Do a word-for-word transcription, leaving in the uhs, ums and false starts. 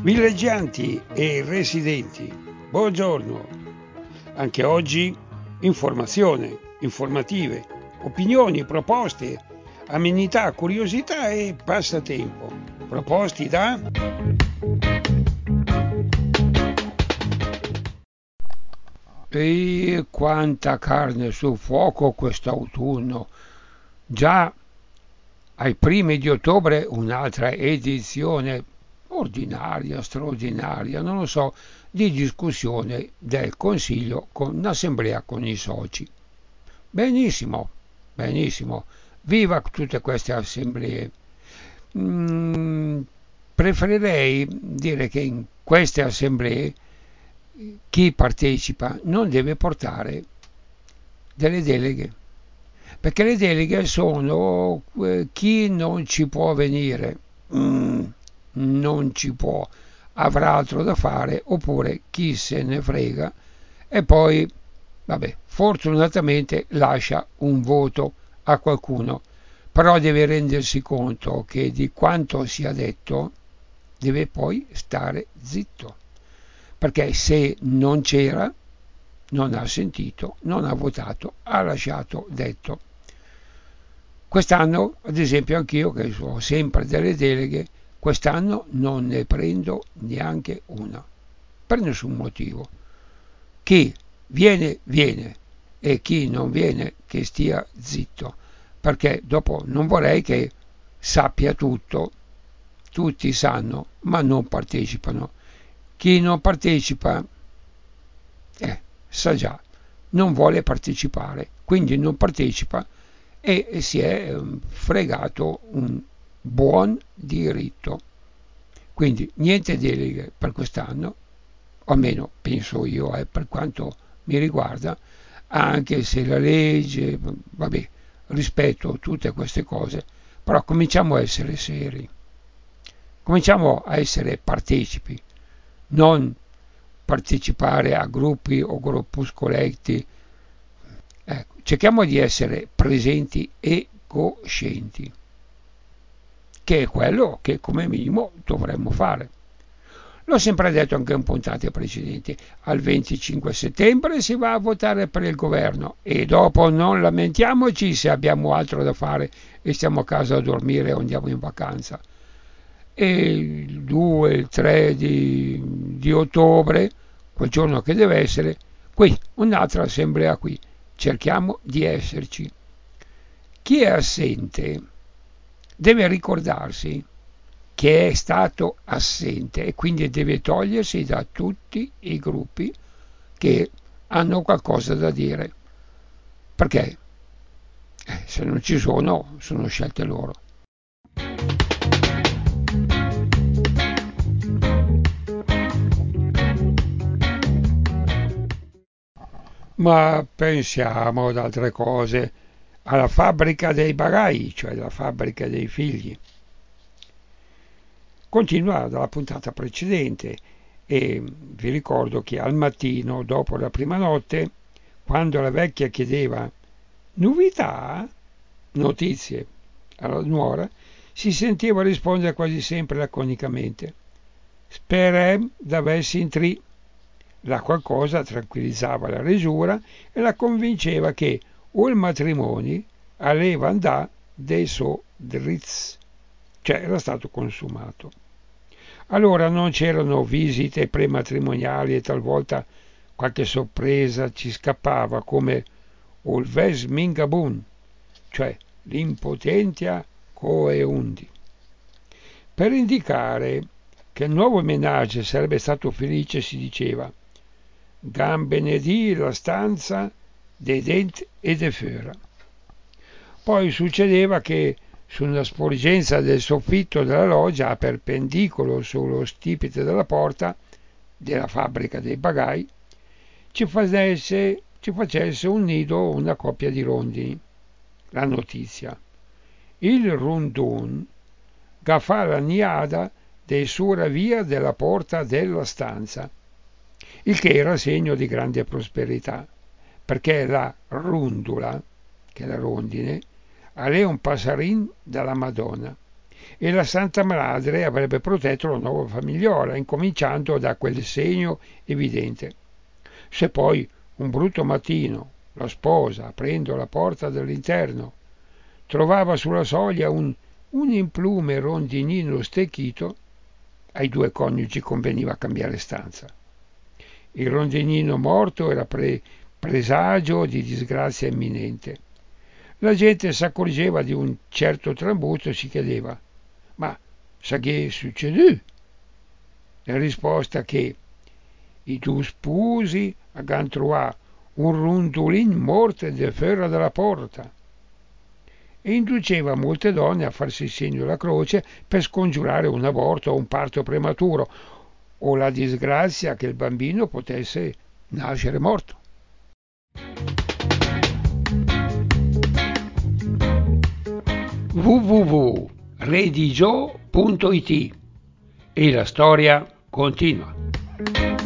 Villeggianti e residenti, buongiorno. Anche oggi informazione, informative, opinioni, proposte, amenità, curiosità e passatempo. Proposti da... E quanta carne sul fuoco quest'autunno! Già ai primi di ottobre un'altra edizione ordinaria, straordinaria, non lo so, di discussione del Consiglio con l'Assemblea con i soci. Benissimo, benissimo, viva tutte queste assemblee. Mm, preferirei dire che in queste assemblee chi partecipa non deve portare delle deleghe, perché le deleghe sono eh, chi non ci può venire, mm, non ci può, avrà altro da fare, oppure chi se ne frega e poi, vabbè, fortunatamente lascia un voto a qualcuno, però deve rendersi conto che di quanto sia detto deve poi stare zitto, perché se non c'era, non ha sentito, non ha votato, ha lasciato detto. Quest'anno, ad esempio, anch'io che ho sempre delle deleghe, quest'anno non ne prendo neanche una, per nessun motivo. Chi viene, viene, e chi non viene, che stia zitto, perché dopo non vorrei che sappia tutto, tutti sanno, ma non partecipano. Chi non partecipa, eh, sa già, non vuole partecipare, quindi non partecipa e si è fregato un buon diritto. Quindi niente deleghe per quest'anno, o almeno penso io, eh, per quanto mi riguarda, anche se la legge, vabbè, rispetto tutte queste cose, però cominciamo a essere seri, cominciamo a essere partecipi, non partecipare a gruppi o gruppuscoletti. Ecco, cerchiamo di essere presenti e coscienti, che è quello che come minimo dovremmo fare. L'ho sempre detto anche in puntate precedenti, al venticinque settembre si va a votare per il governo e dopo non lamentiamoci se abbiamo altro da fare e stiamo a casa a dormire o andiamo in vacanza. E il due, il tre di, di ottobre, quel giorno che deve essere, qui, un'altra assemblea qui. Cerchiamo di esserci. Chi è assente deve ricordarsi che è stato assente e quindi deve togliersi da tutti i gruppi che hanno qualcosa da dire, perché eh, se non ci sono, sono scelte loro. Ma pensiamo ad altre cose, alla fabbrica dei bagai, cioè la fabbrica dei figli. Continua dalla puntata precedente e vi ricordo che al mattino, dopo la prima notte, quando la vecchia chiedeva novità, notizie alla nuora, si sentiva rispondere quasi sempre laconicamente sperem d'avessi in tri. La qualcosa tranquillizzava la resura e la convinceva che o il matrimonio aveva andà dei so drizz, cioè era stato consumato. Allora non c'erano visite prematrimoniali e talvolta qualche sorpresa ci scappava come il ves mingabun, cioè l'impotentia coeundi. Per indicare che il nuovo menage sarebbe stato felice si diceva Gan benedì la stanza dei denti e de fera. Poi succedeva che su una sporgenza del soffitto della loggia a perpendicolo sullo stipite della porta della fabbrica dei bagai ci facesse, ci facesse un nido una coppia di rondini. La notizia. Il rundun gafà la niada dei sura via della porta della stanza, il che era segno di grande prosperità, perché la rundula, che è la rondine, aveva un passarin dalla Madonna, e la Santa Madre avrebbe protetto la nuova famigliola, incominciando da quel segno evidente. Se poi un brutto mattino la sposa, aprendo la porta dall'interno, trovava sulla soglia un, un implume rondinino stecchito, ai due coniugi conveniva cambiare stanza. Il rondinino morto era pre- presagio di disgrazia imminente. La gente si accorgeva di un certo trambusto e si chiedeva: ma sa che è succeduto? La risposta che i due sposi abbiano trovato un rondolin morto de fuori dalla porta, e induceva molte donne a farsi il segno della croce per scongiurare un aborto o un parto prematuro o la disgrazia che il bambino potesse nascere morto. w w w punto redigio punto it e la storia continua.